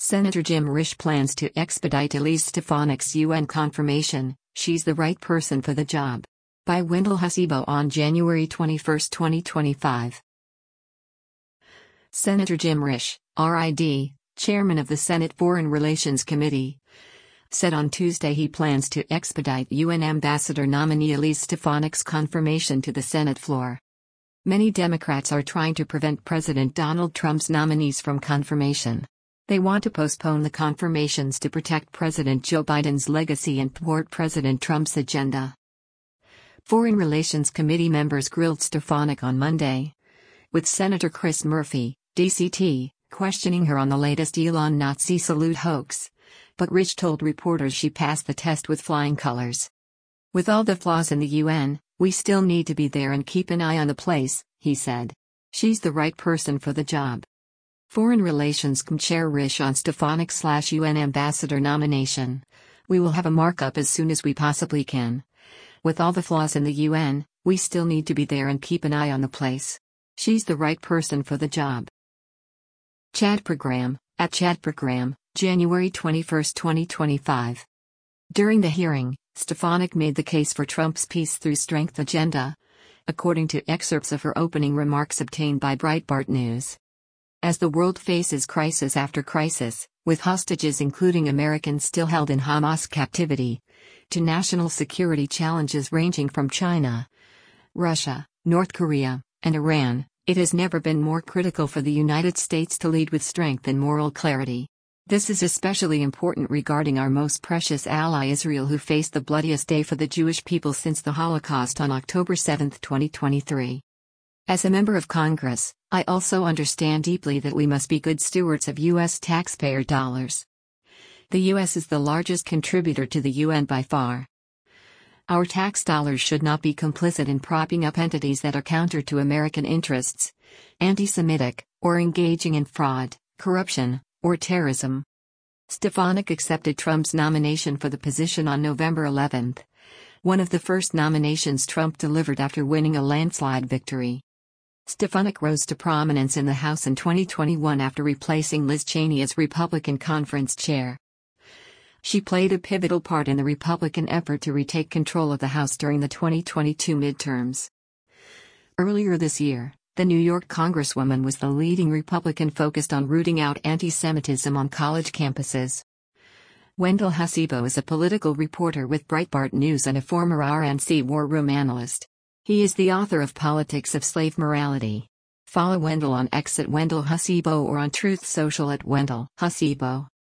Senator Jim Risch plans to expedite Elise Stefanik's UN confirmation, she's the right person for the job. By Wendell Hasibo on January 21, 2025. Senator Jim Risch, RID, chairman of the Senate Foreign Relations Committee, said on Tuesday he plans to expedite UN ambassador nominee Elise Stefanik's confirmation to the Senate floor. Many Democrats are trying to prevent President Donald Trump's nominees from confirmation. They want to postpone the confirmations to protect President Joe Biden's legacy and thwart President Trump's agenda. Foreign Relations Committee members grilled Stefanik on Monday, with Senator Chris Murphy, DCT, questioning her on the latest Elon Nazi salute hoax. But Risch told reporters she passed the test with flying colors. With all the flaws in the UN, we still need to be there and keep an eye on the place, he said. She's the right person for the job. Foreign Relations Co-Chair Risch on Stefanik/UN ambassador nomination. We will have a markup as soon as we possibly can. With all the flaws in the UN, we still need to be there and keep an eye on the place. She's the right person for the job. Chat Program, at Chat Program, January 21, 2025. During the hearing, Stefanik made the case for Trump's Peace Through Strength agenda, according to excerpts of her opening remarks obtained by Breitbart News. As the world faces crisis after crisis, with hostages including Americans still held in Hamas captivity, to national security challenges ranging from China, Russia, North Korea, and Iran, it has never been more critical for the United States to lead with strength and moral clarity. This is especially important regarding our most precious ally Israel, who faced the bloodiest day for the Jewish people since the Holocaust on October 7, 2023. As a member of Congress, I also understand deeply that we must be good stewards of U.S. taxpayer dollars. The U.S. is the largest contributor to the UN by far. Our tax dollars should not be complicit in propping up entities that are counter to American interests, anti-Semitic, or engaging in fraud, corruption, or terrorism. Stefanik accepted Trump's nomination for the position on November 11, one of the first nominations Trump delivered after winning a landslide victory. Stefanik rose to prominence in the House in 2021 after replacing Liz Cheney as Republican conference chair. She played a pivotal part in the Republican effort to retake control of the House during the 2022 midterms. Earlier this year, the New York Congresswoman was the leading Republican focused on rooting out anti-Semitism on college campuses. Wendell Hasibo is a political reporter with Breitbart News and a former RNC war room analyst. He is the author of Politics of Slave Morality. Follow Wendell on X at Wendell Hasibo or on Truth Social at Wendell Hasibo.